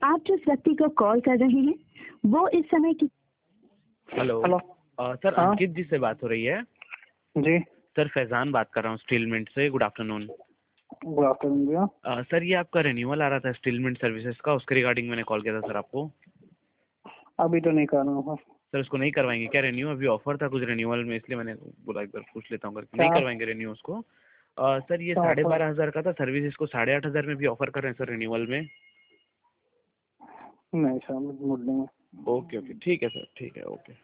आप जिस व्यक्ति को कॉल कर रहे हैं वो इस समय की। हेलो। हेलो। सर हाँ अंकित जी से बात हो रही है। जी, सर फैजान बात कर रहा हूँ स्टीलमेंट से। Good afternoon. गुड आफ्टरनून भैया। सर ये आपका रिन्यूअल आ रहा था स्टीलमेंट सर्विसेज का, उसके रिगार्डिंग मैंने कॉल किया था सर आपको। अभी तो नहीं कर रहा हूँ सर उसको नहीं करवाएंगे क्या रिन्यू? अभी ऑफर था कुछ रिन्यूअल में, इसलिए मैंने बोला एक बार पूछ लेता हूँ करके। नहीं क्या करवाएंगे रिन्यू उसको? सर ये क्या ऑफर? 12,500 का था सर्विस, इसको 8,500 में भी ऑफर कर रहे हैं सर रिन्यूअल में। नहीं सर, मुझ नहीं। ओके ओके ठीक है सर, ठीक है, ओके।